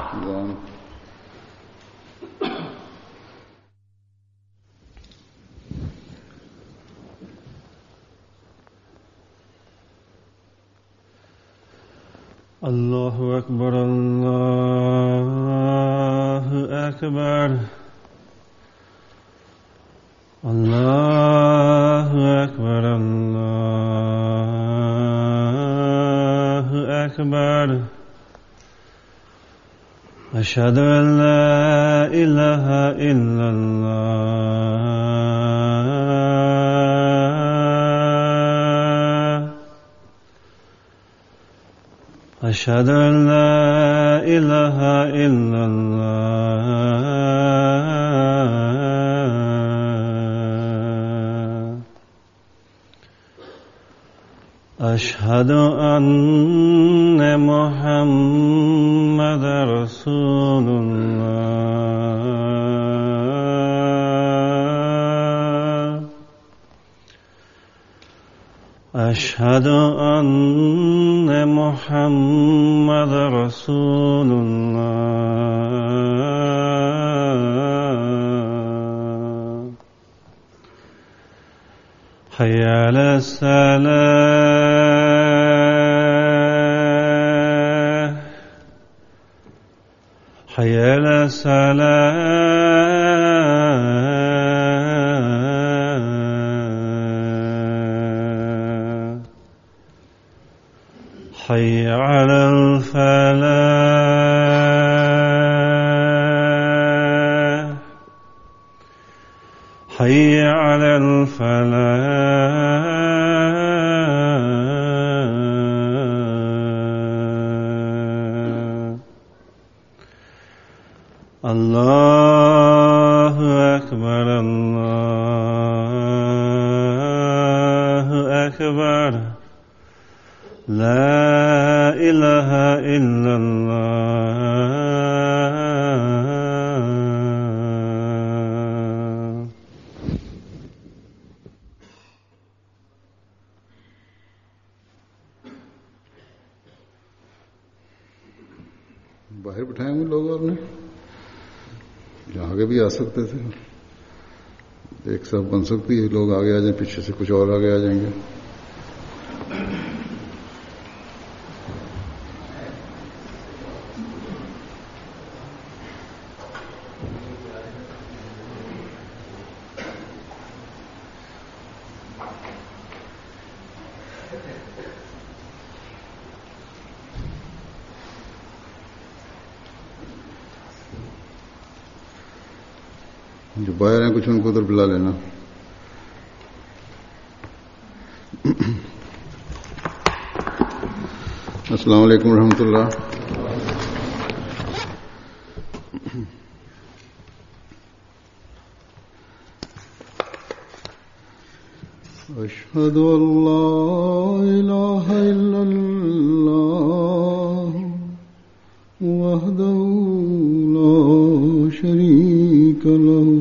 الله أكبر الله أكبر الله أكبر الله أكبر أشهد أن لا إله إلا الله أشهد أن لا إله إلا الله أشهد أن محمد رسول الله أشهد أن محمد رسول الله حي على الصلاة حي على الصلاة حي على الفلاح حي على الفلاح الله أكبر الله أكبر لا إله إلا الله बाहर बिठाए हैं लोग आपने जहाँ आगे भी आ सकते थे एक साथ बन सकती है लोग आगे आ जाए पीछे से कुछ और आगे आ जाएंगे जो बाहर हैं कुछ उनको उधर बुला लेना अस्सलाम वालेकुम रहमतुल्लाह अशहदु अल्ला इलाहा इल्लल्लाह वहदहु ला शरीका लहु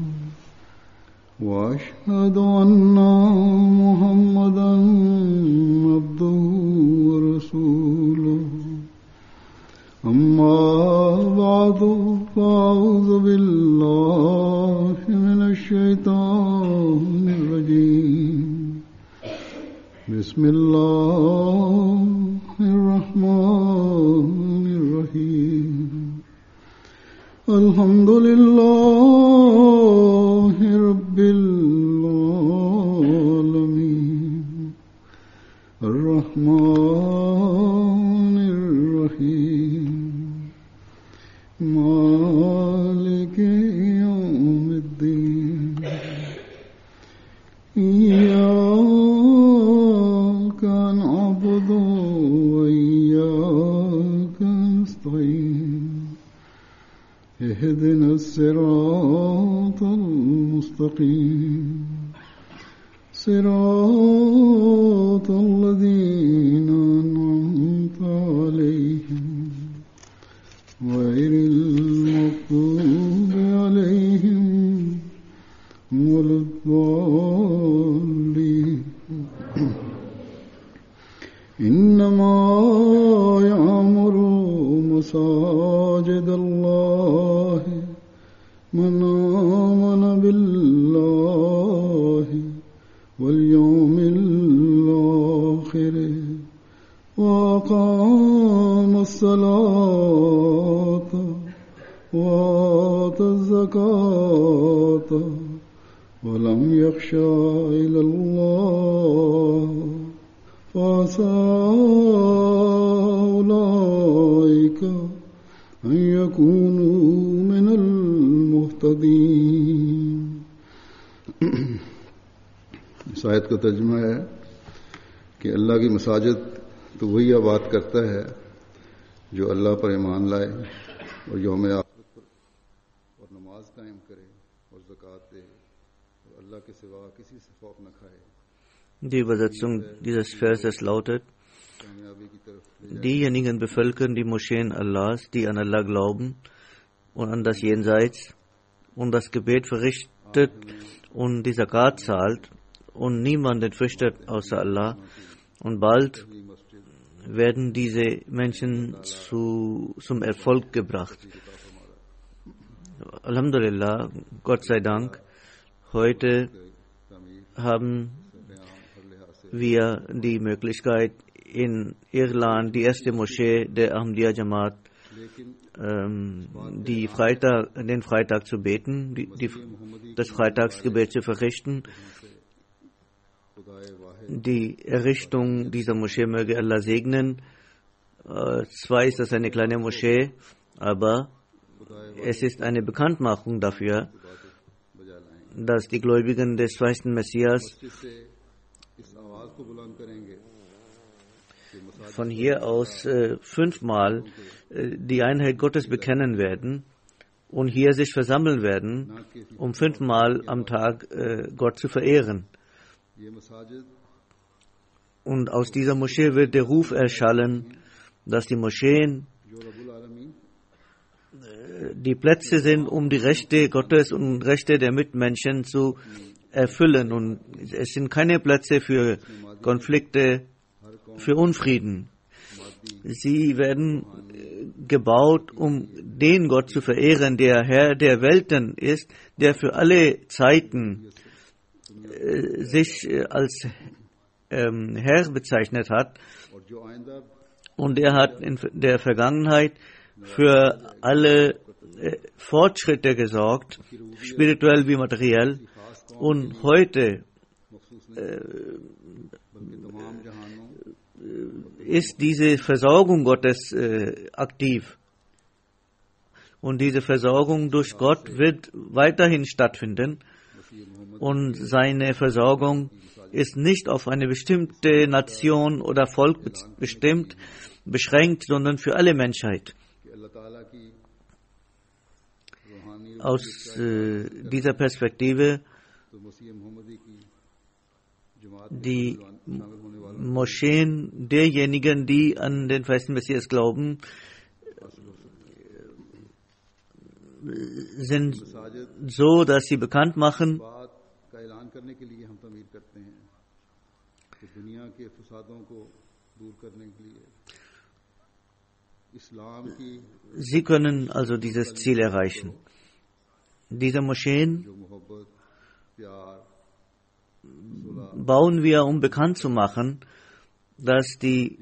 وأشهد أن محمدا عبده ورسوله أما بعد فأعوذ بالله من الشيطان الرجيم بسم الله الرحمن الرحيم الحمد لله رب العالمين الرحمن الرحيم مالك يوم الدين إياك نعبد وإياك نستعين اهدنا الصراط المستقيم صراط الذين أنعمت عليهم غير المغضوب عليهم ولا الضالين إنما يعمر مساجد مساجد الله من آمن بالله واليوم الآخر وأقام الصلاة وآتى الزكاة ولم يخشى إلا الله فعسى أولئك أن يكونوا من المهتدين. इस आयत का तर्जुमा है कि अल्लाह की मसाजिद तो वही आबाद करता है जो अल्लाह पर ईमान लाए और यौम आखिरत पर और नमाज कायम करे और ज़कात दे और अल्लाह के सिवा किसी से खौफ न खाए. Die Übersetzung dieses Verses lautet: Diejenigen bevölkern die Moscheen Allahs, die an Allah glauben und an das Jenseits und das Gebet verrichtet und die Zakat zahlt und niemanden fürchtet außer Allah. Und bald werden diese Menschen zum Erfolg gebracht. Alhamdulillah, Gott sei Dank, heute haben wir die Möglichkeit, in Irland die erste Moschee der Ahmadiyya Jamaat den Freitag zu beten, das Freitagsgebet zu verrichten. Die Errichtung dieser Moschee möge Allah segnen. Zwar ist das eine kleine Moschee, aber es ist eine Bekanntmachung dafür, dass die Gläubigen des zweiten Messias von hier aus 5-mal die Einheit Gottes bekennen werden und hier sich versammeln werden, um 5-mal am Tag Gott zu verehren. Und aus dieser Moschee wird der Ruf erschallen, dass die Moscheen die Plätze sind, um die Rechte Gottes und Rechte der Mitmenschen zu erfüllen. Und es sind keine Plätze für Konflikte, für Unfrieden. Sie werden gebaut, um den Gott zu verehren, der Herr der Welten ist, der für alle Zeiten sich als Herr bezeichnet hat. Und er hat in der Vergangenheit für alle Fortschritte gesorgt, spirituell wie materiell. Und heute ist diese Versorgung Gottes aktiv. Und diese Versorgung durch Gott wird weiterhin stattfinden. Und seine Versorgung ist nicht auf eine bestimmte Nation oder Volk beschränkt, sondern für alle Menschheit. Aus dieser Perspektive, die Moscheen derjenigen, die an den festen Messias glauben, sind so, dass sie bekannt machen, sie können also dieses Ziel erreichen. Diese Moscheen bauen wir, um bekannt zu machen, dass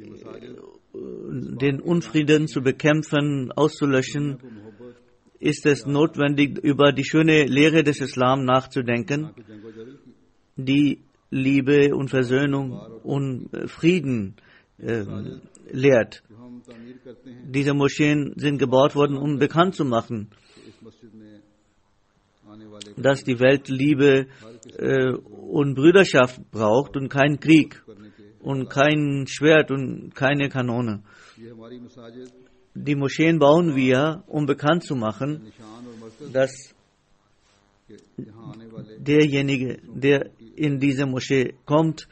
den Unfrieden zu bekämpfen, auszulöschen, ist es notwendig, über die schöne Lehre des Islam nachzudenken, die Liebe und Versöhnung und Frieden lehrt. Diese Moscheen sind gebaut worden, um bekannt zu machen, dass die Welt Liebe und Brüderschaft braucht und keinen Krieg und kein Schwert und keine Kanone. Die Moscheen bauen wir, um bekannt zu machen, dass derjenige, der in diese Moschee kommt,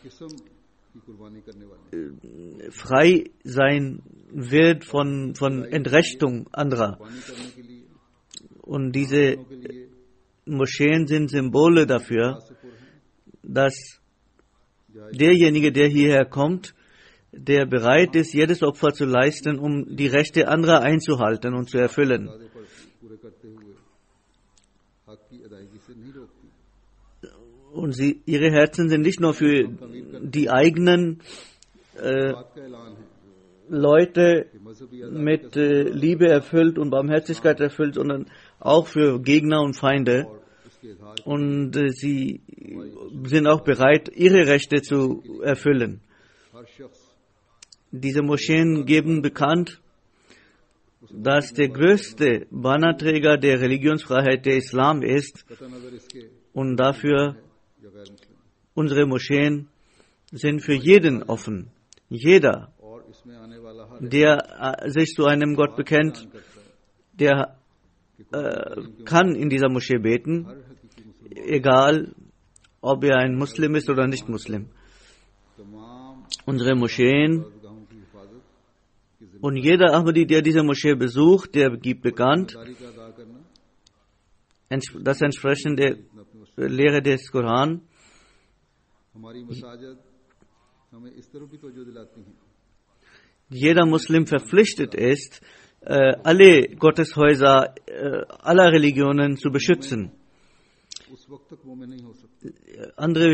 frei sein wird von Entrechtung anderer. Und diese Moscheen sind Symbole dafür, dass derjenige, der hierher kommt, der bereit ist, jedes Opfer zu leisten, um die Rechte anderer einzuhalten und zu erfüllen. तकाज़े पर पूरे करते हुए हक की अदायगी से नहीं रोकती। Und ihre Herzen sind nicht nur für die eigenen बात का ऐलान है Leute कि मजहबी mit Liebe erfüllt und Barmherzigkeit erfüllt, sondern auch für Gegner und Feinde. और उसके इजहार Und sie sind auch bereit, ihre Rechte zu erfüllen. हर शख्स Diese Moscheen geben bekannt, dass der größte Bannerträger der Religionsfreiheit der Islam ist कतई नजर इसके und dafür या गैर मुस्लिम unsere Moscheen sind für jeden offen. Jeder, और इसमें आने वाला हर der sich zu einem Gott bekennt, करता है der kann in dieser Moschee beten, हर हकीकी मुसलमान egal ob er ein Muslim ist oder nicht Muslim. तमाम Unsere Moscheen गाहों की हिफाजत की und jeder Ahmadi, der diese Moschee besucht, der gibt bekannt, जिम्मेदारी का अदा करना das entsprechend der Lehre des Koran, हमारी मसाजिद हमें इस तरफ भी तवज्जो दिलाती हैं jeder Muslim verpflichtet ist, alle Gotteshäuser aller Religionen zu beschützen. उस वक्त तक मोमिन नहीं हो सकते Andere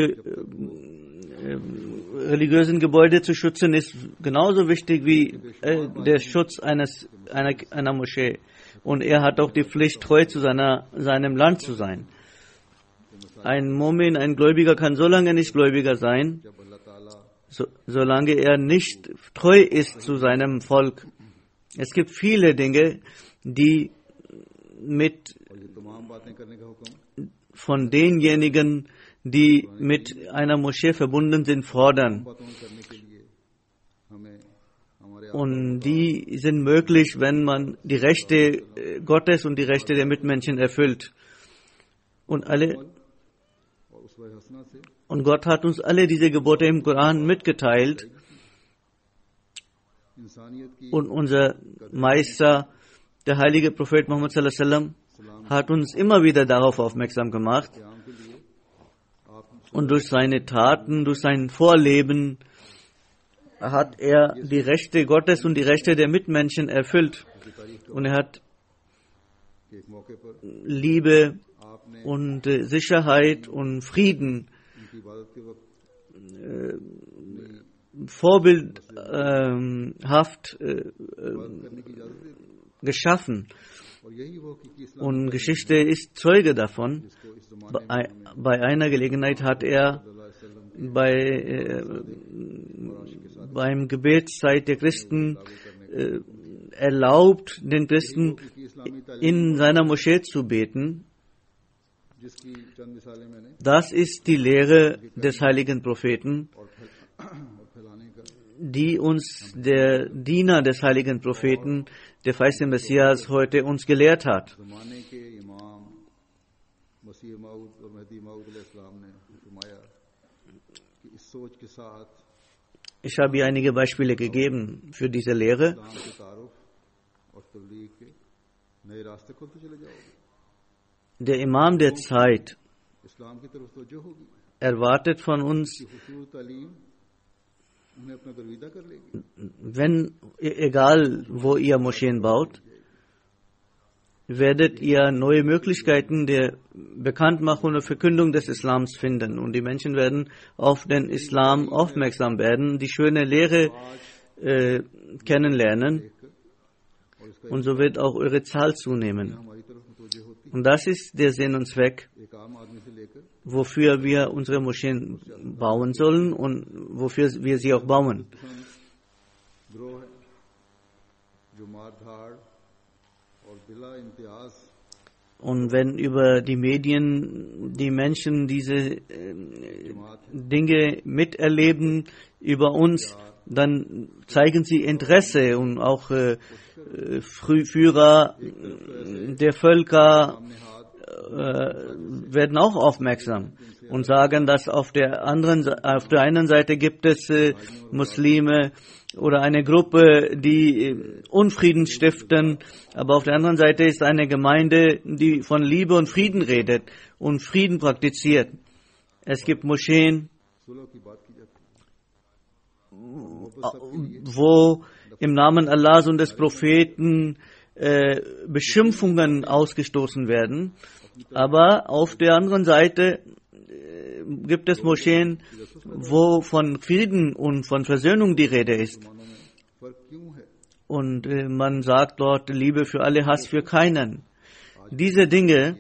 religiösen Gebäude zu schützen ist genauso wichtig wie der Schutz einer Moschee. Und er hat auch die Pflicht, treu zu seinem Land zu sein. Ein Mu'min, ein Gläubiger kann so lange nicht Gläubiger sein, जब अल्लाह ताला solange er nicht treu ist zu seinem Volk. Es gibt viele Dinge, die mit और ये तमाम बातें करने का हुक्म von denjenigen, die mit einer Moschee verbunden sind, fordern. बातों में करने के लिए हमें हमारे Und die sind möglich, wenn man die Rechte Gottes und die Rechte der Mitmenschen erfüllt. Und उस्वा हसना से und Gott hat uns alle diese Gebote im Koran mitgeteilt. इंसानियत की Und unser Meister, der heilige Prophet Muhammad sallallahu alaihi wasallam, hat uns immer wieder darauf aufmerksam gemacht. क़याम के लिए आप Und durch seine Taten, durch sein Vorleben hat er die Rechte Gottes und die Rechte der Mitmenschen erfüllt. की तारीफ Und er hat के एक मौके पर Liebe आपने und Sicherheit und Frieden उनकी इबादत के वक्त vorbildhaft करने की इजाजत दे दी geschaffen. और यही वो हकीकी इस्लाम Und Geschichte ist Zeuge davon. जिसको इस जमाने में Bei einer Gelegenheit hat er सल्लल्लाहु अलैहि वसल्लम beim Gebetszeit der Christen erlaubt, den Christen की इस्लामी तालीम in seiner Moschee zu beten. जिसकी चंद मिसालें मैंने Das ist die Lehre des heiligen Propheten, और फैलाने का die uns der Diener des heiligen Propheten, der feiste Messias, heute uns gelehrt hat. जमाने के इमाम मसीह मऊद और महदी मऊद अलैहिस्सलाम ने फरमाया कि इस सोच के साथ Ich habe hier einige Beispiele gegeben für diese Lehre. इस्लाम के तारुफ और तबलीग के नए रास्ते खुलते चले जाओगे Der Imam der Zeit इस्लाम की तरफ तवज्जो होगी erwartet von uns, कि हुसूल तालीम उन्हें अपना दरवीदा कर लेगी wenn, egal wo ihr Moscheen baut, werdet ihr neue Möglichkeiten der Bekanntmachung und Verkündung des Islams finden. Und die Menschen werden auf den Islam aufmerksam werden, die schöne Lehre kennenlernen. और इसका Und so wird auch eure Zahl zunehmen. हमारी तरफ मुतवज्जो होती Und das ist der Sinn und Zweck, एक आम आदमी से लेकर wofür wir unsere Moscheen bauen sollen und wofür wir sie auch bauen. गिरोह है जो मार धाड़ और बिला Imtiaz Und wenn über die Medien die Menschen diese Dinge miterleben über uns, dann zeigen sie Interesse und auch Führer der Völker werden auch aufmerksam und sagen, dass auf der einen Seite gibt es Muslime oder eine Gruppe, die Unfrieden stiften, aber auf der anderen Seite ist eine Gemeinde, die von Liebe und Frieden redet und Frieden praktiziert. Es gibt Moscheen, सुलह की बात की जाती है wo im Namen Allahs und des Propheten Beschimpfungen ausgestoßen werden. Aber auf der anderen Seite gibt es Moscheen, wo von Frieden und von Versöhnung die Rede ist. Und man sagt dort Liebe für alle, Hass für keinen. Diese Dinge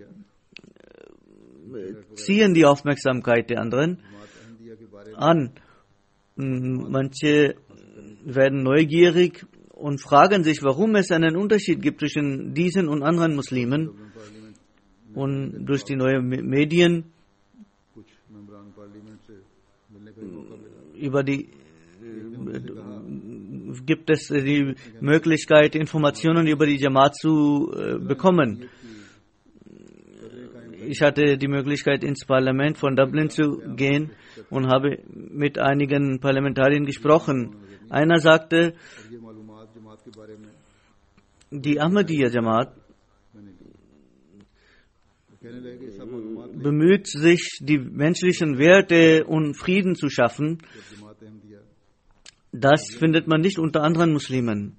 ziehen die Aufmerksamkeit der anderen an. Manche werden neugierig und fragen sich, warum es einen Unterschied gibt zwischen diesen und anderen Muslimen. Und durch die neuen Medien gibt es die Möglichkeit, Informationen über die Jamaat zu bekommen. Ich hatte die Möglichkeit, ins Parlament von Dublin zu gehen und habe mit einigen Parlamentariern gesprochen. Einer sagte, die Ahmadiyya Jamaat bemüht sich, die menschlichen Werte und Frieden zu schaffen. Das findet man nicht unter anderen Muslimen.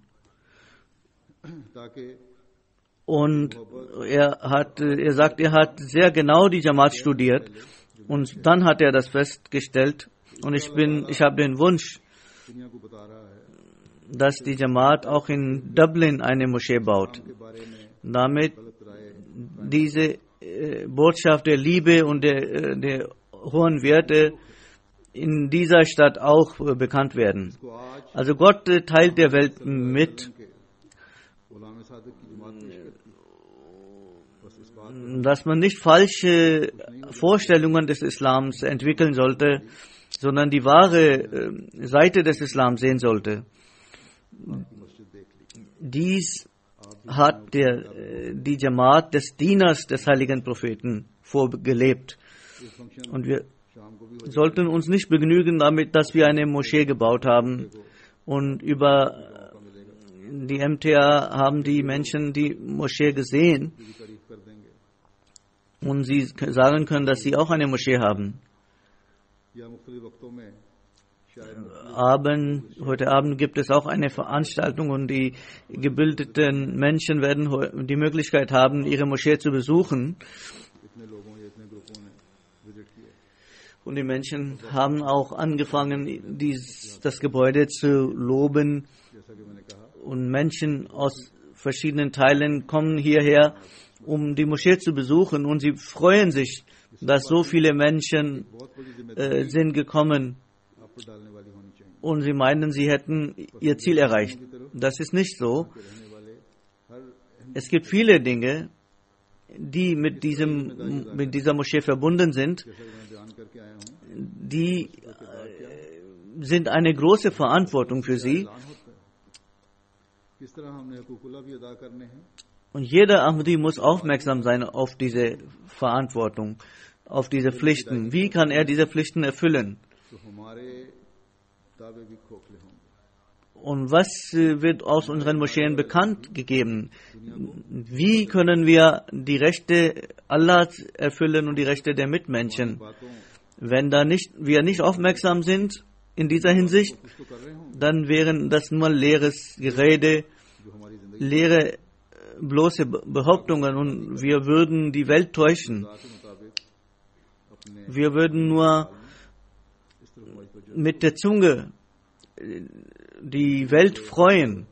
Und er sagt, er hat sehr genau die Jamaat studiert und dann hat er das festgestellt. Und ich habe den Wunsch, dass die Jamaat auch in Dublin eine Moschee baut, damit diese Botschaft der Liebe und der hohen Werte in dieser Stadt auch bekannt werden. Also Gott teilt der Welt mit, dass man nicht falsche Vorstellungen des Islams entwickeln sollte, sondern die wahre Seite des Islams sehen sollte. Dies hat die Jamaat des Dieners des heiligen Propheten vorgelebt. Und wir sollten uns nicht begnügen damit, dass wir eine Moschee gebaut haben. Und über die MTA haben die Menschen die Moschee gesehen. Und sie sagen können, dass sie auch eine Moschee haben. Heute Abend gibt es auch eine Veranstaltung und die gebildeten Menschen werden die Möglichkeit haben, ihre Moschee zu besuchen. Und die Menschen haben auch angefangen, das Gebäude zu loben. Und Menschen aus verschiedenen Teilen kommen hierher, um die Moschee zu besuchen. Und sie freuen sich, dass so viele Menschen sind gekommen. Und sie meinen, sie hätten ihr Ziel erreicht. Das ist nicht so. Es gibt viele Dinge, die mit dieser Moschee verbunden sind. Die sind eine große Verantwortung für sie. Und jeder Ahmadi muss aufmerksam sein auf diese Verantwortung, auf diese Pflichten. Wie kann er diese Pflichten erfüllen? Und was wird aus unseren Moscheen bekannt gegeben? Wie können wir die Rechte Allahs erfüllen und die Rechte der Mitmenschen? Wenn wir nicht aufmerksam sind in dieser Hinsicht, dann wären das nur leeres Gerede, leere, bloße Behauptungen und wir würden die Welt täuschen. Wir würden nur mit der Zunge die Welt freuen.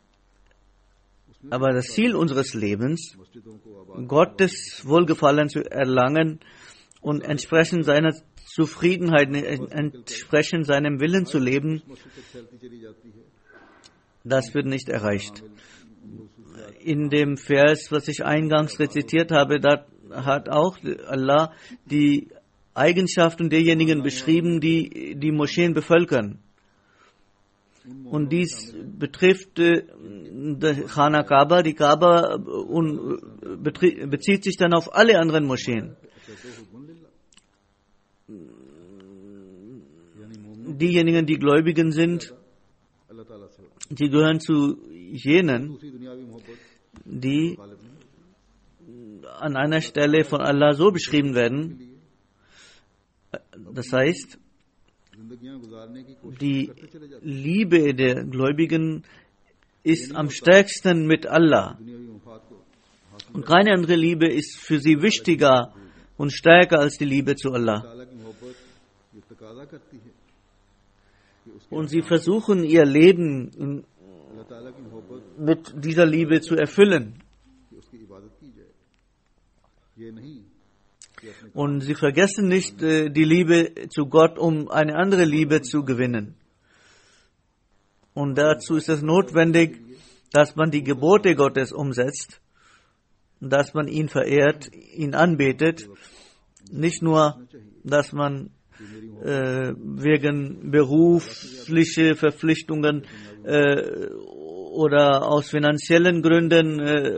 Aber das Ziel unseres Lebens, Gottes Wohlgefallen zu erlangen und entsprechend seiner Zufriedenheit, entsprechend seinem Willen zu leben, das wird nicht erreicht. In dem Vers, was ich eingangs rezitiert habe, da hat auch Allah die Eigenschaften derjenigen beschrieben, die die Moscheen bevölkern. Und dies betrifft Khana Kaaba, die Kaaba, und bezieht sich dann auf alle anderen Moscheen. Diejenigen, die Gläubigen sind, die gehören zu jenen, die an einer Stelle von Allah so beschrieben werden. Das heißt, जिंदगियां गुजारने की कोशिश Die करते चले जाते Liebe der Gläubigen ist am stärksten mit Allah. हैं दुनियावी मुफाद को हासिल Und keine andere Liebe ist für sie wichtiger und stärker als die Liebe zu Allah. ताला की मोहब्बत ये तकाजा करती है कि उसके Und sie versuchen ihr Leben अल्लाह ताला की मोहब्बत mit dieser Liebe zu erfüllen. कि उसकी इबादत की जाए ये नहीं कि अपने Und sie vergessen nicht die Liebe zu Gott, um eine andere Liebe zu gewinnen. Und dazu ist es notwendig, dass man die Gebote Gottes umsetzt, dass man ihn verehrt, ihn anbetet, nicht nur, dass man wegen berufliche Verpflichtungen oder aus finanziellen Gründen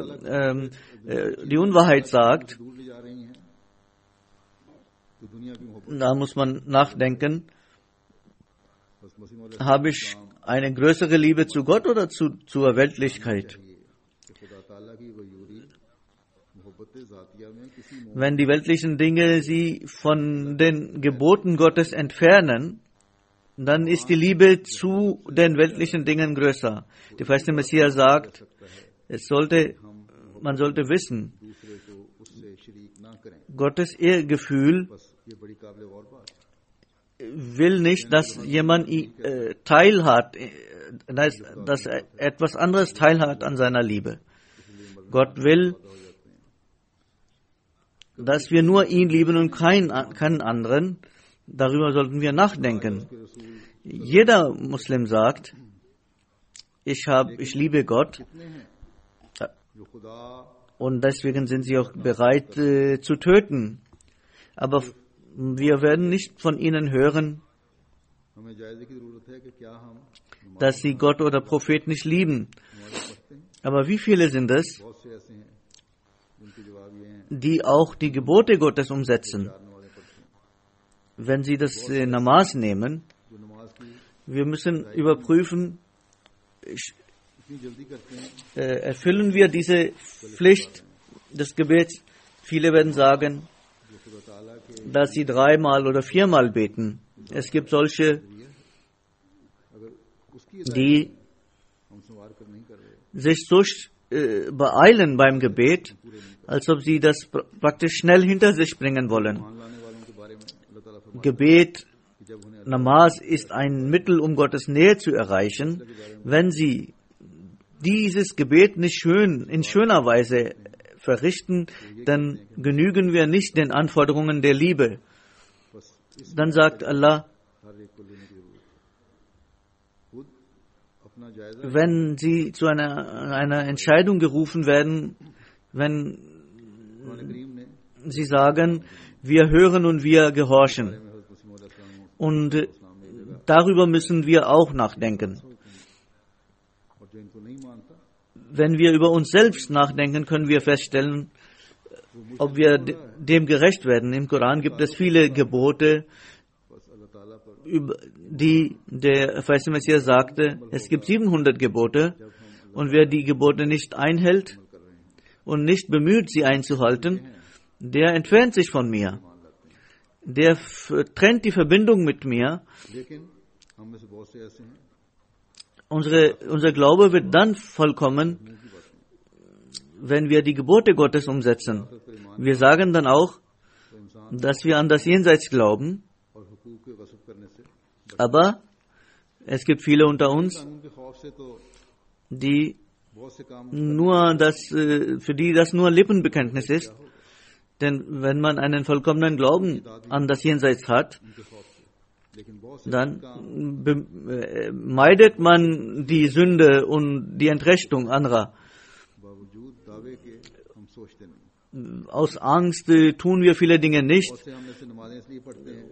die Unwahrheit sagt. दूर ले जा रही हैं तो दुनिया की मोहब्बत Da muss man nachdenken, बस मसीह मौला habe ich eine größere Liebe zu Gott oder zur Weltlichkeit? कि खुदा ताला की वयूरी मोहब्बत ज़ातिया में किसी Wenn die weltlichen Dinge sie von den Geboten Gottes entfernen, dann ist die Liebe zu den weltlichen Dingen größer. Der verheißene Messias sagt, man sollte wissen, दूसरे को उससे शरीक ना करें Gottes Ehrgefühl बस ये बड़ी काबिल गौर बात will nicht, dass jemand teilhat, dass etwas anderes teilhat an seiner Liebe. Gott will, dass wir nur ihn lieben und keinen anderen. Darüber sollten wir nachdenken. Jeder Muslim sagt, ich liebe Gott, जो खुदा und deswegen sind sie auch bereit zu töten. Aber wir werden nicht von ihnen hören, हमें जायजे की जरूरत है कि क्या हम dass sie Gott oder Prophet nicht lieben. Aber wie viele sind es, बहुत से ऐसे हैं जिनके जवाब ये हैं die auch die Gebote Gottes umsetzen? नमाज़ें पढ़ते हैं Wenn sie das Namas nehmen, जो नमाज की wir müssen überprüfen, इतनी जल्दी करते हैं erfüllen wir diese Pflicht des Gebets? Viele werden sagen, जो खुदा ताला के dass sie 3-mal oder 4-mal beten. Es gibt solche, अगर उसकी die हम संवार कर नहीं कर रहे sich so beeilen beim Gebet, als ob sie das praktisch schnell hinter sich bringen wollen. मान लाने वालों के बारे में अल्लाह ताला फरमाता Gebet, है कि जब उन्हें Namas ist ein Mittel, um Gottes Nähe zu erreichen. Wenn sie dieses Gebet nicht in schöner Weise verrichten, dann genügen wir nicht den Anforderungen der Liebe. बस इस Dann sagt Allah, हर एक को लेने की जरूरत है खुद अपना जायजा wenn sie zu einer Entscheidung gerufen werden, wenn Quran करीम ने sie sagen, wir hören und wir gehorchen. में हज़रत मसीह मौला सल्लल्लाहु Und darüber müssen wir auch nachdenken. और जो इनको नहीं मानता Wenn wir über uns selbst nachdenken, können wir feststellen, ob wir dem gerecht werden. Im Koran gibt es viele Gebote, बस अल्लाह ताला पर über die der verheißene Messias sagte, es gibt 700 Gebote und wer die Gebote nicht einhält und nicht bemüht, sie einzuhalten, der entfernt sich von mir. Der trennt die Verbindung mit mir. लेकिन हम में से बहुत से ऐसे हैं Unser Glaube wird dann vollkommen, wenn wir die Gebote Gottes umsetzen. Wir sagen dann auch, dass wir an das Jenseits glauben, और हुकूक के गस्ब करने से aber es gibt viele unter uns, कानून के खौफ से तो die बहुत से काम für die das nur Lippenbekenntnis ist. Denn wenn man einen vollkommenen Glauben an das Jenseits hat, उनके खौफ से लेकिन बहुत से dann meidet man die Sünde und die Entrechtung anderer. बावजूद दावे के हम सोचते नहीं Aus Angst tun wir viele Dinge nicht बहुत से हम ऐसे नमाजें इसलिए पढ़ते हैं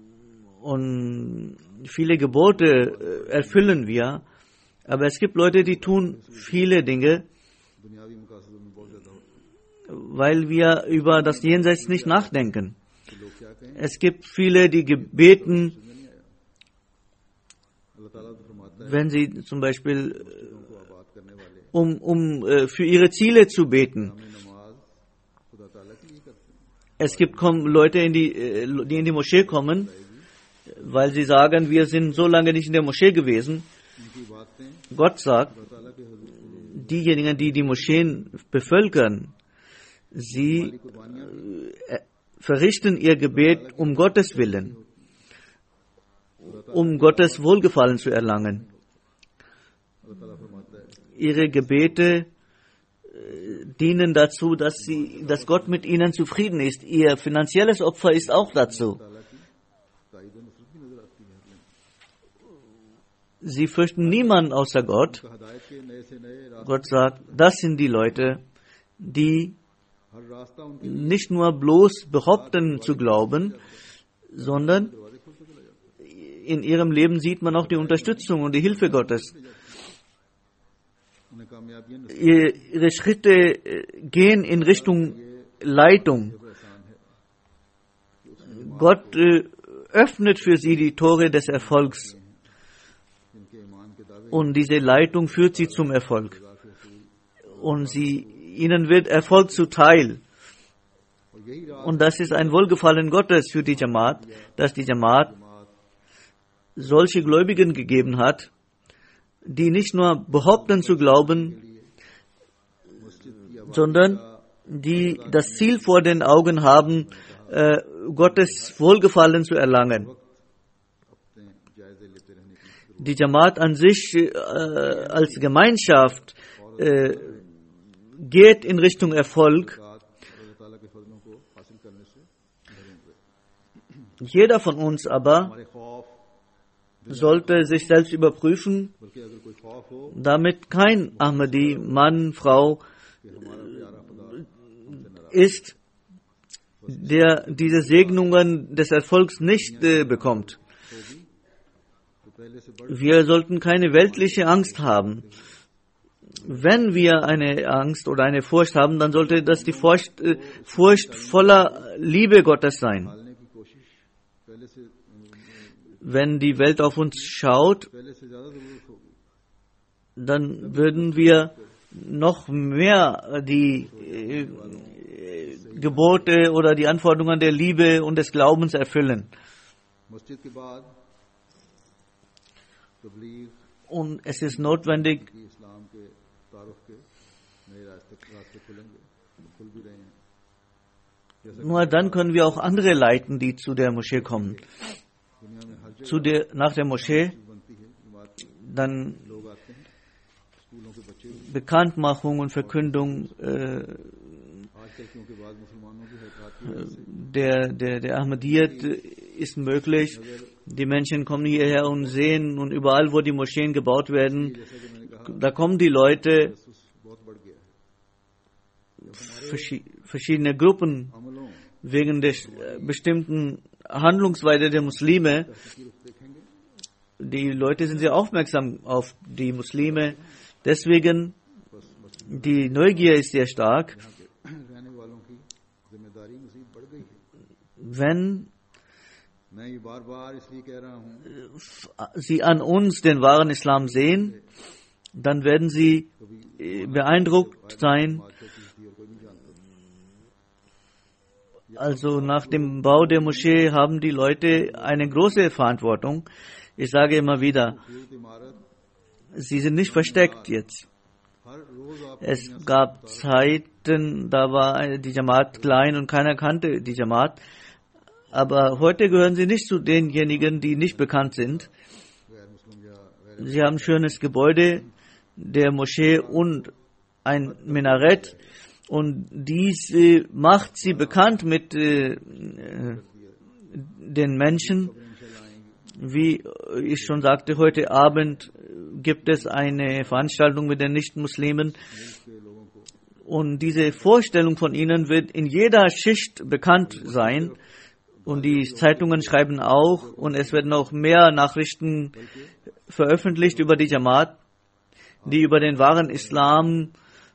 und viele Gebote erfüllen wir. Aber es gibt Leute, die tun viele Dinge, दुनियावी मुकासदों में बहुत ज्यादा होते weil wir über das Jenseits nicht nachdenken. हैं कि लोग क्या कहें Es gibt viele, die beten, अल्लाह ताला तो फरमाता है wenn sie zum Beispiel लोगों को आबाद करने वाले für ihre Ziele zu beten. हमें नमाज खुदा ताला के लिए करते हैं Es gibt Leute, die in die Moschee kommen, weil sie sagen, wir sind so lange nicht in der Moschee gewesen. Gott sagt, diejenigen, die die Moscheen bevölkern, sie verrichten ihr Gebet um Gottes Willen, um Gottes Wohlgefallen zu erlangen. Ihre Gebete dienen dazu, dass Gott mit ihnen zufrieden ist. Ihr finanzielles Opfer ist auch dazu. Sie fürchten niemanden außer Gott. Gott sagt, das sind die Leute, die nicht nur bloß behaupten zu glauben, sondern in ihrem Leben sieht man auch die Unterstützung und die Hilfe Gottes. Ihre Schritte gehen in Richtung Leitung. Gott öffnet für sie die Tore des Erfolgs. Und diese Leitung führt sie zum Erfolg. Und ihnen wird Erfolg zuteil. Und das ist ein Wohlgefallen Gottes für die Jamaat, dass die Jamaat solche Gläubigen gegeben hat, die nicht nur behaupten zu glauben, sondern die das Ziel vor den Augen haben, Gottes Wohlgefallen zu erlangen. Die Jamaat an sich als Gemeinschaft geht in Richtung Erfolg. Jeder von uns aber sollte sich selbst überprüfen, damit kein Ahmadi, Mann, Frau ist, der diese Segnungen des Erfolgs nicht bekommt. Wir sollten keine weltliche Angst haben. Wenn wir eine Angst oder eine Furcht haben, dann sollte das die Furcht voller Liebe Gottes sein. Wenn die Welt auf uns schaut, dann würden wir noch mehr die Gebote oder die Anforderungen der Liebe und des Glaubens erfüllen. Und es ist notwendig, nur dann können wir auch andere leiten, die zu der Moschee kommen. Nach der Moschee dann Bekanntmachung und Verkündung der Ahmadiyyat ist möglich. Die Menschen kommen hierher und sehen, und überall, wo die Moscheen gebaut werden, da kommen die Leute, verschiedene Gruppen, wegen der bestimmten Handlungsweise der Muslime. Die Leute sind sehr aufmerksam auf die Muslime. Deswegen, die Neugier ist sehr stark. Wenn sie an uns den wahren Islam sehen, dann werden sie beeindruckt sein. Also nach dem Bau der Moschee haben die Leute eine große Verantwortung. Ich sage immer wieder, sie sind nicht versteckt jetzt. Es gab Zeiten, da war die Jamaat klein und keiner kannte die Jamaat. Aber heute gehören sie nicht zu denjenigen, die nicht bekannt sind. Sie haben ein schönes Gebäude der Moschee und ein Minarett. Und dies macht sie bekannt mit den Menschen. Wie ich schon sagte, heute Abend gibt es eine Veranstaltung mit den Nicht-Muslimen. Und diese Vorstellung von ihnen wird in jeder Schicht bekannt sein. Und die Zeitungen schreiben auch, und es werden auch mehr Nachrichten veröffentlicht über die Jamaat, die über den wahren Islam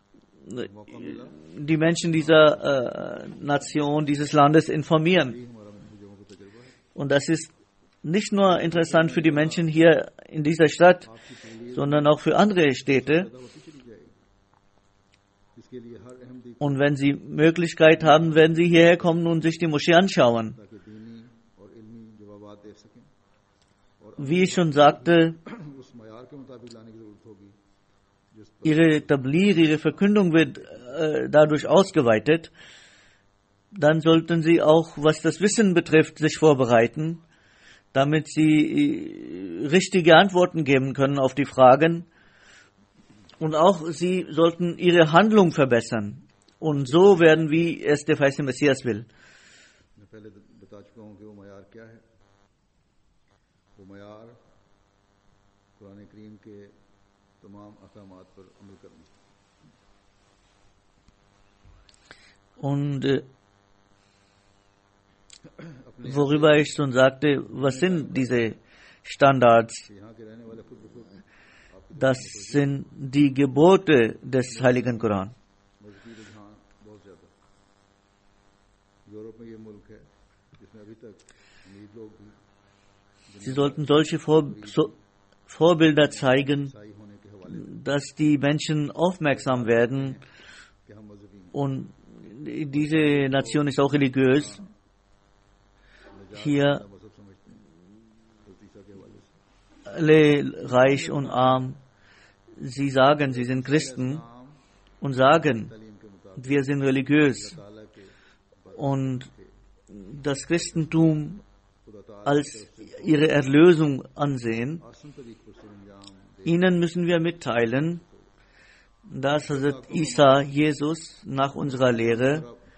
die Menschen dieser Nation, dieses Landes informieren. Und das ist nicht nur interessant für die Menschen hier in dieser Stadt, sondern auch für andere Städte. Und wenn sie Möglichkeit haben, werden sie hierher kommen und sich die Moschee anschauen. wie ich schon sagte, उस मयार के मुताबिक लाने की जरूरत होगी जिस पर ihre Tabligh, ihre Verkündung wird dadurch ausgeweitet. Dann sollten sie auch, was das Wissen betrifft, sich vorbereiten, damit sie richtige Antworten geben können auf die Fragen. Und auch sie sollten ihre Handlung verbessern. Und so werden, wie es der verheißene Messias will. मैं पहले बता चुका हूं कि वो मयार क्या है। वो मयार कुरान करीम के तमाम अहकामात पर अमल करना। Und worüber ich schon sagte, was sind diese Standards? यहाँ के रहने वाले खुद ब खुद Das sind die Gebote des Heiligen Koran. मजहबी रुझान बहुत ज्यादा। यूरोप में ये मुल्क है जिसमें अभी तक अमीर लोग भी Sie sollten solche Vorbilder zeigen, ईसाई होने के हवाले dass die Menschen aufmerksam werden. कि हम मजहबी हैं। Und diese Nation ist auch religiös. Hier मजहब समझते हैं हज़रत ईसा के हवाले से। alle reich und arm, sie sagen, sie sind Christen und sagen, तालीम के मुताबिक wir sind religiös. ताला के Und das Christentum खुदा ताला als ihre Erlösung ansehen. आसन तरीक पर से अंजाम दे Ihnen müssen wir mitteilen, dass Hazrat Isa, Jesus, nach unserer Lehre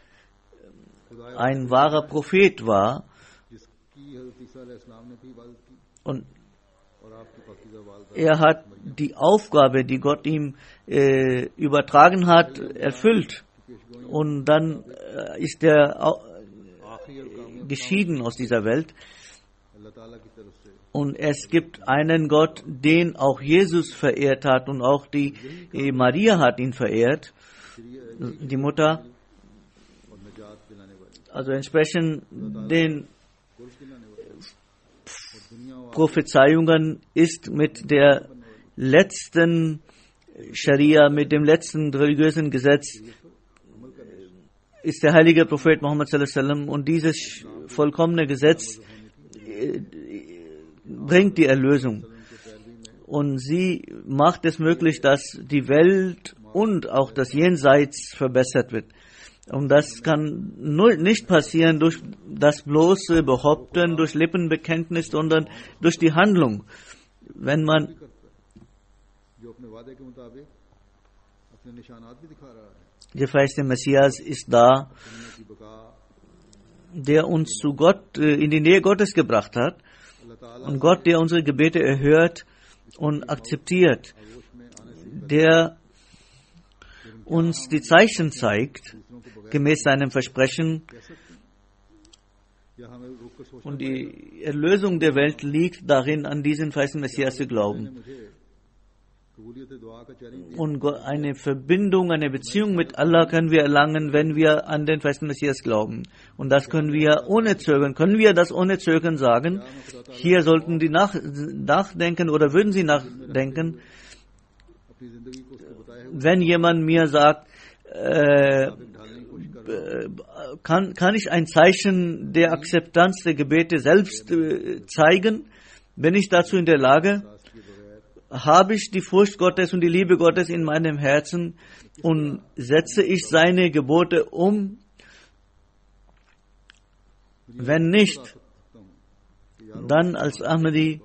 ein wahrer Prophet war जिसकी हज़रत ईसा अलैहिस्सलाम ने भी इबादत की und और आपकी पाकीज़ा वालदा er hat die Aufgabe, die Gott ihm übertragen hat, erfüllt. Und dann ist er geschieden aus dieser Welt. अल्लाह ताला की तरफ से Und es gibt einen Gott, den auch Jesus verehrt hat und auch die Maria hat ihn verehrt, die Mutter. और निजात दिलाने वाली Also entsprechend den कुर्स दिलाने वाली और दुनिया और Prophezeiungen ist mit der letzten Scharia, mit dem letzten religiösen Gesetz, ist der heilige Prophet Muhammad sallallahu alaihi wasallam, und dieses vollkommene Gesetz bringt die Erlösung. Und sie macht es möglich, dass die Welt und auch das Jenseits verbessert wird. Und das kann nicht passieren durch das bloße Behaupten, durch Lippenbekenntnis, sondern durch die Handlung. Wenn man जो अपने वादे के मुताबिक अपने निशानात भी दिखा रहा है der verheißene Messias ist da, दुनिया की बका der uns zu Gott, in die Nähe Gottes gebracht hat. अल्लाह ताला Und Gott, der unsere Gebete erhört und akzeptiert, der uns die Zeichen zeigt, gemäß seinem Versprechen. या हमें रुक कर सोचना Und die Erlösung der Welt liegt darin, an diesen verheißenen Messias zu glauben. मुझे कबूलियत दुआ का challenge Und eine Verbindung, eine Beziehung mit Allah können wir erlangen, wenn wir an den verheißenen Messias glauben. Und das können wir ohne Zögern. Können wir das ohne Zögern sagen? Hier sollten die nachdenken oder würden sie nachdenken, अपनी जिंदगी को उसको बताया है wenn jemand mir sagt, ढालने की कोशिश कर रहा है kann ich ein Zeichen der Akzeptanz der Gebete selbst zeigen? Bin ich dazu in der Lage? इसके बगैर Habe ich die Furcht Gottes und die Liebe Gottes in meinem Herzen und setze ich seine Gebote um? Wenn nicht, dann als Ahmadi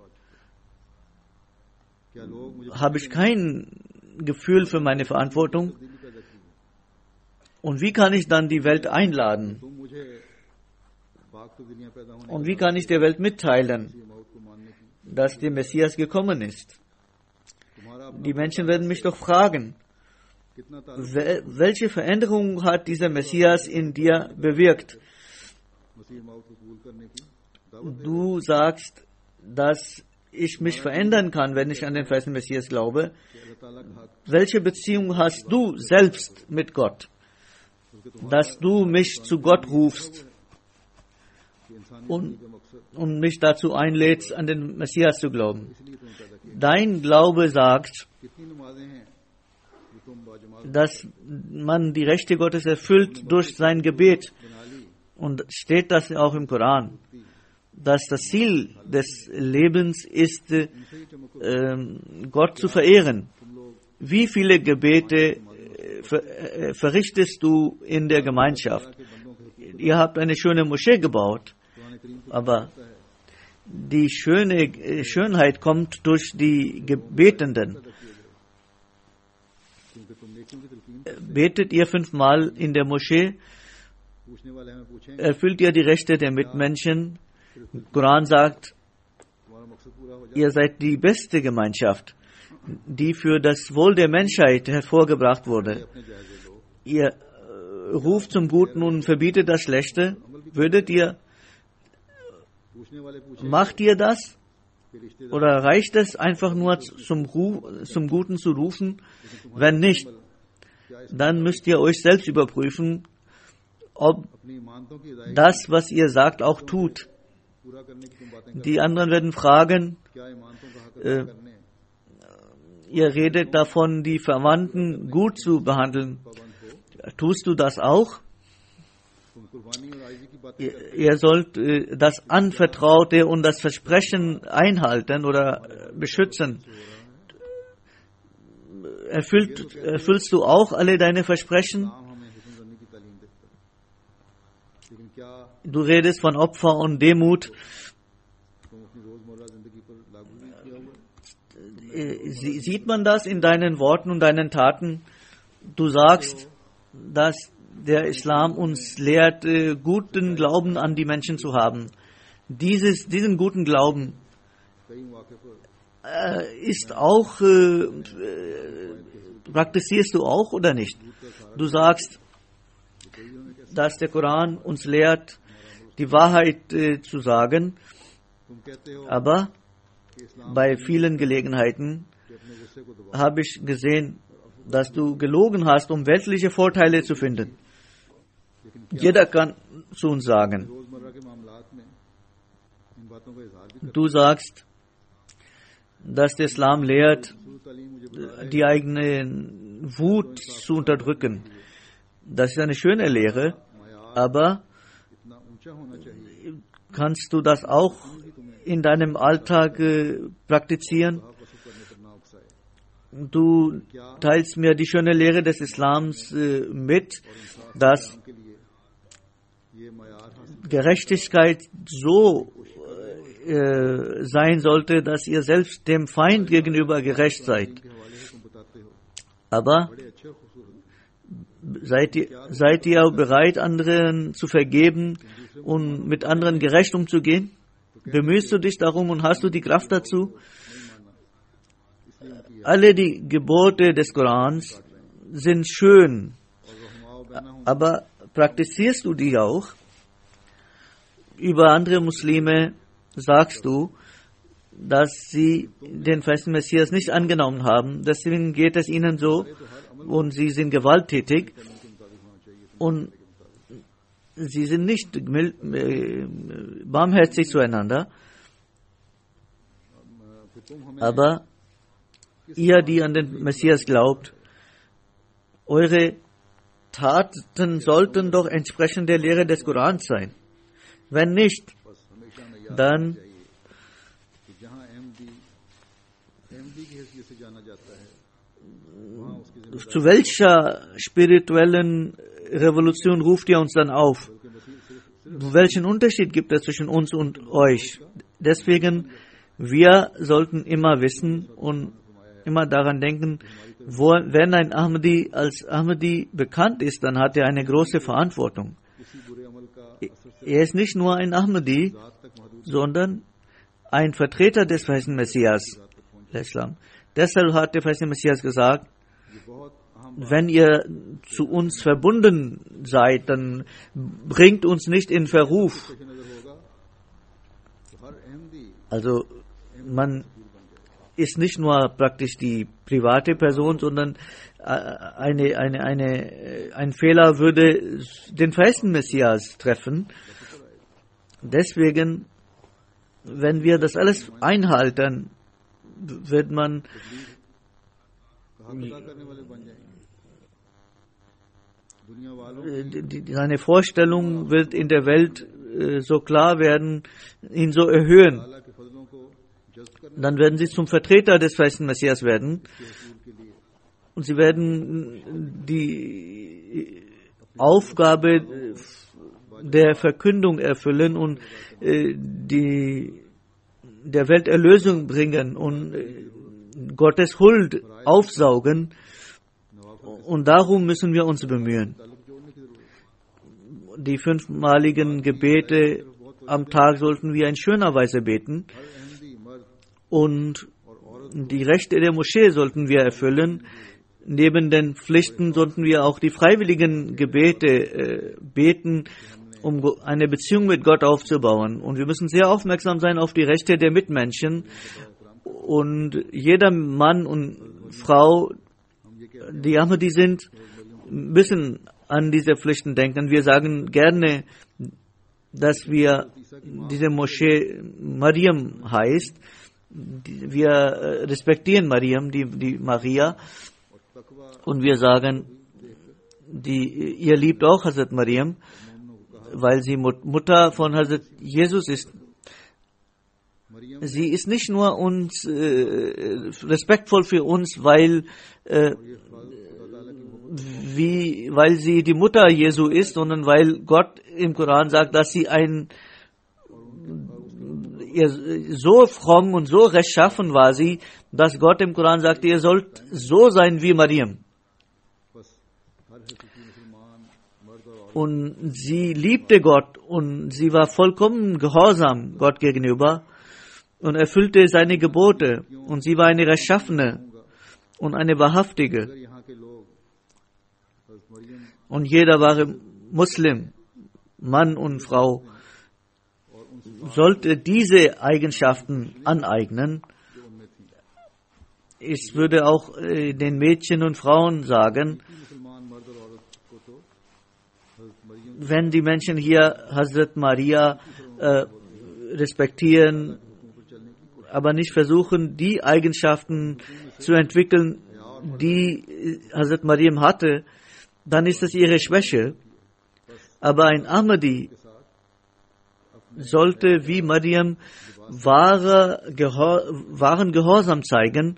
क्या लोग मुझे habe ich kein Gefühl für meine Verantwortung. तब्दीली पैदा की Und wie kann ich dann die Welt einladen? तुम मुझे पाक तब्दीलियां पैदा होने Und wie kann ich der Welt mitteilen, की मौत को मानने की dass der Messias gekommen ist? तुम्हारा अपना Die Menschen werden mich doch fragen, कितना ताल्लुक welche Veränderung hat dieser Messias in dir bewirkt? मसीह मौत को कबूल करने की दावत Du sagst, dass ich mich verändern kann, wenn ich an den verheißenen Messias glaube. कि अल्लाह ताला का हक Welche Beziehung hast du selbst mit Gott, dass du mich zu Gott rufst कि इंसानी und, जिंदगी का मकसद und mich dazu einlädst, an den Messias zu glauben? इसलिए तुम्हें पैदा किया Dein Glaube sagt, कितनी नमाजें हैं जो तुम बाजमात dass man die Rechte Gottes erfüllt durch sein Gebet. बना ली Und steht das auch im Koran. dass das Ziel des Lebens ist, Gott zu verehren. Wie viele Gebete verrichtest du in der Gemeinschaft? Ihr habt eine schöne Moschee gebaut, aber die Schönheit kommt durch die Gebetenden. Betet ihr 5-mal in der Moschee? Erfüllt ihr die Rechte der Mitmenschen? Koran sagt, ihr seid die beste Gemeinschaft, die für das Wohl der Menschheit hervorgebracht wurde. Ihr ruft zum Guten und verbietet das Schlechte. Macht ihr das? Oder reicht es einfach nur zum Guten zu rufen? Wenn nicht, dann müsst ihr euch selbst überprüfen, ob das, was ihr sagt, auch tut. Die anderen werden fragen, ihr redet davon, die Verwandten gut zu behandeln. Tust du das auch? Ihr sollt das Anvertraute und das Versprechen einhalten oder beschützen. Erfüllst du auch alle deine Versprechen? Du redest von Opfer und Demut. Sieht man das in deinen Worten und deinen Taten? Du sagst, dass der Islam uns lehrt, guten Glauben an die Menschen zu haben. Diesen guten Glauben praktizierst du auch oder nicht? Du sagst, dass der Koran uns lehrt, die Wahrheit zu sagen, aber bei vielen Gelegenheiten habe ich gesehen, dass du gelogen hast, um weltliche Vorteile zu finden. Jeder kann zu uns sagen, du sagst, dass der Islam lehrt, die eigene Wut zu unterdrücken. Das ist eine schöne Lehre, aber kannst du das auch in deinem Alltag praktizieren? Du teilst mir die schöne Lehre des Islams mit, dass Gerechtigkeit so sein sollte, dass ihr selbst dem Feind gegenüber gerecht seid. Aber seid ihr bereit, anderen zu vergeben und mit anderen gerecht umzugehen? Bemühst du dich darum und hast du die Kraft dazu? Alle die Gebote des Korans sind schön, aber praktizierst du die auch? Über andere Muslime sagst du, dass sie den festen Messias nicht angenommen haben. Deswegen geht es ihnen so und sie sind gewalttätig und sie sind nicht barmherzig zueinander. Aber ihr, die an den Messias glaubt, eure Taten sollten doch entsprechend der Lehre des Korans sein. Wenn nicht, dann zu welcher spirituellen Revolution ruft ihr uns dann auf? Welchen Unterschied gibt es zwischen uns und euch? Deswegen, wir sollten immer wissen und immer daran denken, wenn ein Ahmadi als Ahmadi bekannt ist, dann hat er eine große Verantwortung. Er ist nicht nur ein Ahmadi, sondern ein Vertreter des verheißenen Messias. Deshalb hat der verheißene Messias gesagt, wenn ihr zu uns verbunden seid, dann bringt uns nicht in Verruf. Also man ist nicht nur praktisch die private Person, sondern ein Fehler würde den verheißenen Messias treffen. Deswegen, wenn wir das alles einhalten, wird man seine Vorstellung wird in der Welt so klar werden, ihn so erhöhen. ताला के फजलों को जज्ब करना Dann werden sie zum Vertreter des festen Messias werden. के रसूल के लिए Und sie werden die Aufgabe der Verkündung erfüllen und der Welt Erlösung bringen und Gottes Huld aufsaugen. Und darum müssen wir uns bemühen. Die 5-maligen Gebete am Tag sollten wir in schöner Weise beten. Und die Rechte der Moschee sollten wir erfüllen. Neben den Pflichten sollten wir auch die freiwilligen Gebete beten, um eine Beziehung mit Gott aufzubauen. Und wir müssen sehr aufmerksam sein auf die Rechte der Mitmenschen. Und jeder Mann und Frau, die Ahmadi sind, müssen an diese Pflichten denken. Wir sagen gerne, dass wir diese Moschee Mariam heißt. Wir respektieren Mariam, die Maria. Und wir sagen, ihr liebt auch Hazrat Mariam, weil sie Mutter von Hazrat Jesus ist. Sie ist nicht nur uns respektvoll für uns, weil sie die Mutter Jesu ist, sondern weil Gott im Koran sagt, dass sie so fromm und so rechtschaffen war sie, dass Gott im Koran sagte, ihr sollt so sein wie Mariam. Und sie liebte Gott und sie war vollkommen gehorsam Gott gegenüber und erfüllte seine Gebote. Und sie war eine Rechtschaffene und eine Wahrhaftige. Und jeder wahre Muslim, Mann und Frau, sollte diese Eigenschaften aneignen. Ich würde auch den Mädchen und Frauen sagen, wenn die Menschen hier Hazrat Maria respektieren, aber nicht versuchen, die Eigenschaften zu entwickeln, die Hazrat Mariam hatte, dann ist das ihre Schwäche. Aber ein Ahmadi sollte wie Mariam wahren Gehorsam zeigen.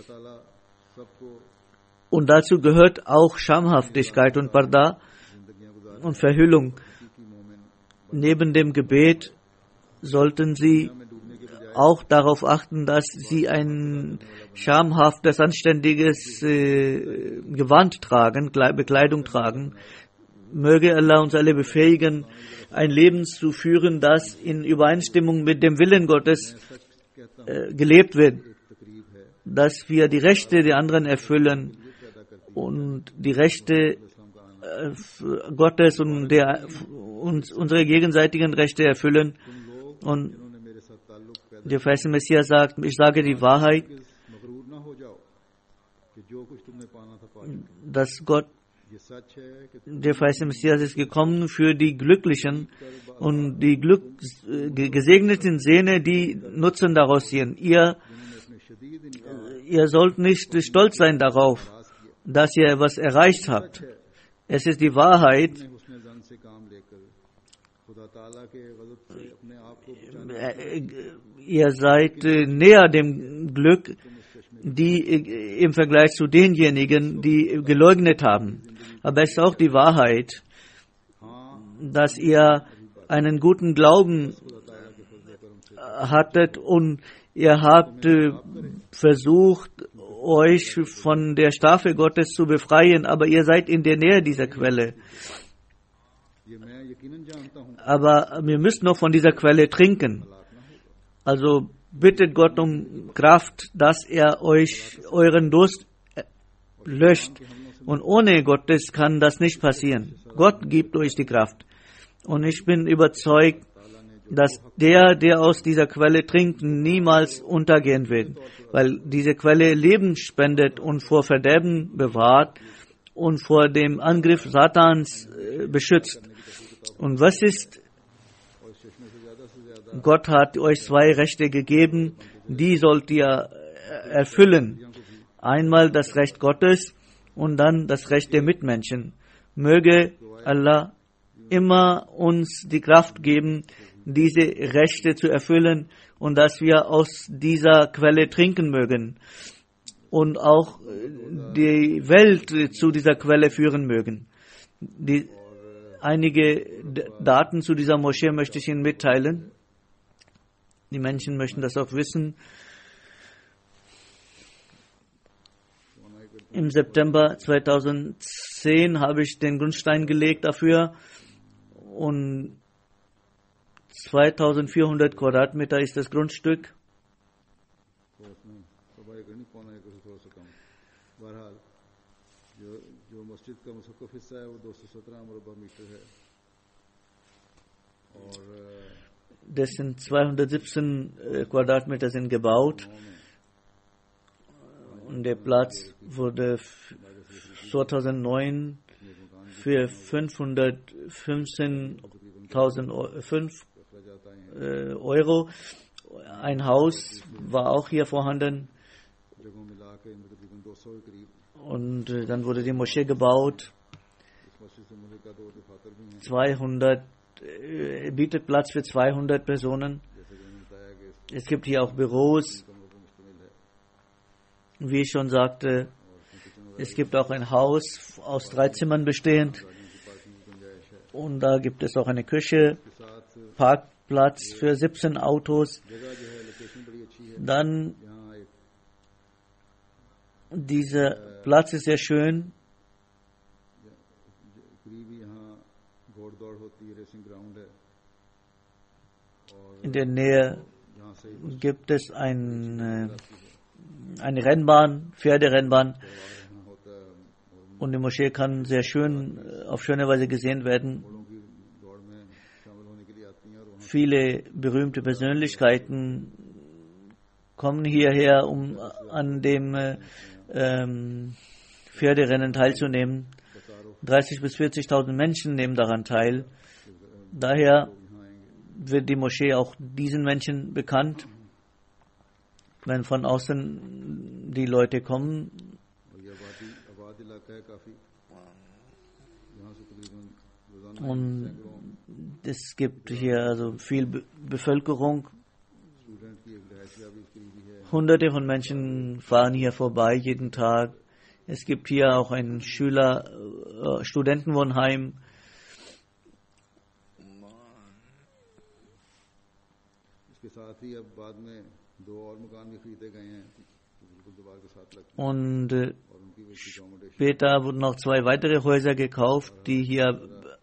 Und dazu gehört auch Schamhaftigkeit und Parda und Verhüllung. Neben dem Gebet sollten sie auch darauf achten, dass sie ein schamhaftes, anständiges Gewand tragen, Bekleidung tragen. Möge Allah uns alle befähigen, ein Leben zu führen, das in Übereinstimmung mit dem Willen Gottes gelebt wird, dass wir die Rechte der anderen erfüllen und die Rechte Gottes und unsere gegenseitigen Rechte erfüllen. Und der feiste Messias sagt, ich sage die Wahrheit, dass Gott, der feiste Messias ist gekommen für die Glücklichen und die gesegneten Seele, die Nutzen daraus ziehen. Ihr sollt nicht stolz sein darauf, dass ihr etwas erreicht habt. Es ist die Wahrheit. Ihr seid näher dem Glück, die im Vergleich zu denjenigen, die geleugnet haben. Aber es ist auch die Wahrheit, dass ihr einen guten Glauben hattet und ihr habt versucht, euch von der Strafe Gottes zu befreien, aber ihr seid in der Nähe dieser Quelle. Aber wir müssen noch von dieser Quelle trinken. Also bittet Gott um Kraft, dass er euch euren Durst löscht. Und ohne Gottes kann das nicht passieren. Gott gibt euch die Kraft. Und ich bin überzeugt, dass der aus dieser Quelle trinkt, niemals untergehen wird. Weil diese Quelle Leben spendet und vor Verderben bewahrt und vor dem Angriff Satans beschützt. Und was ist? Gott hat euch 2 Rechte gegeben, die sollt ihr erfüllen. Einmal das Recht Gottes und dann das Recht der Mitmenschen. Möge Allah immer uns die Kraft geben, diese Rechte zu erfüllen und dass wir aus dieser Quelle trinken mögen und auch die Welt zu dieser Quelle führen mögen. Einige Daten zu dieser Moschee möchte ich Ihnen mitteilen. Die Menschen möchten das auch wissen. Im September 2010 habe ich den Grundstein gelegt dafür und 2400 Quadratmeter ist das Grundstück. Das sind 217 Quadratmeter sind gebaut und der Platz wurde 2009 für 515.005 Euro. Ein Haus war auch hier vorhanden und dann wurde die Moschee gebaut. 200 bietet Platz für 200 Personen. Es gibt hier auch Büros. Wie ich schon sagte, es gibt auch ein Haus aus 3 Zimmern bestehend. Und da gibt es auch eine Küche, Parkplatz für 17 Autos. Dann, dieser Platz ist sehr schön. In der Nähe gibt es eine Rennbahn, Pferderennbahn. Und die Moschee kann sehr schön, auf schöne Weise gesehen werden. Viele berühmte Persönlichkeiten kommen hierher, um an dem Pferderennen teilzunehmen. 30.000 bis 40.000 Menschen nehmen daran teil. Daher wird die Moschee auch diesen Menschen bekannt, wenn von außen die Leute kommen. Und es gibt hier also viel Bevölkerung. Hunderte von Menschen fahren hier vorbei jeden Tag. Es gibt hier auch ein Studentenwohnheim. Und später wurden noch 2 weitere Häuser gekauft, die hier,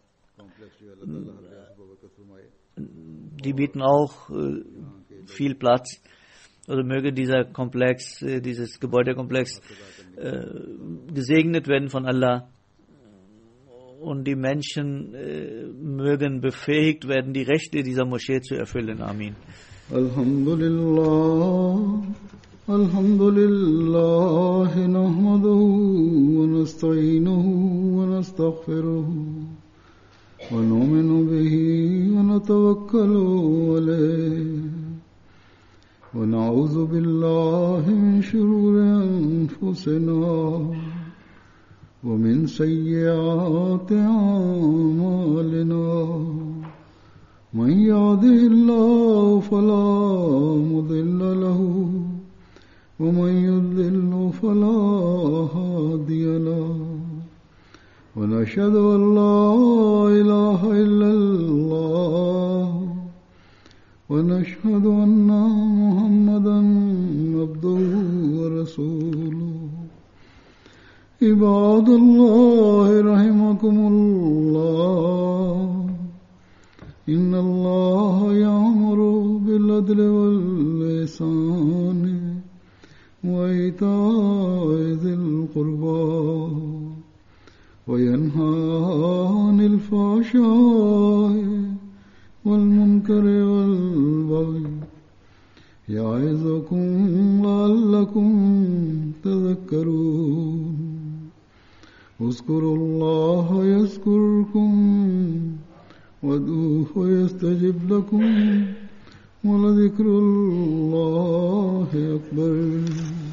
die bieten auch viel Platz. Also möge dieser Komplex, dieses Gebäudekomplex gesegnet werden von Allah und die Menschen mögen befähigt werden, die Rechte dieser Moschee zu erfüllen. Amin. Alhamdulillah, alhamdulillah, nahmaduhu wa nasta'inuhu wa nastaghfiruhu wa nu'minu bihi wa natawakkalu alayhi wa na'udhu billahi min shururi anfusina wa min sayyiati a'malina. من يهده الله فلا مضل له ومن يضلل فلا هادي له ونشهد أن لا إله إلا الله ونشهد أن محمدا عبده ورسوله عباد الله رحمكم الله إن الله يأمر بالعدل والإحسان وإيتاء ذي القربى وينهى عن الفحشاء والمنكر والبغي يعظكم لعلكم تذكرون اذكروا الله يذكركم وادعوه يستجب لكم ولذكر الله أكبر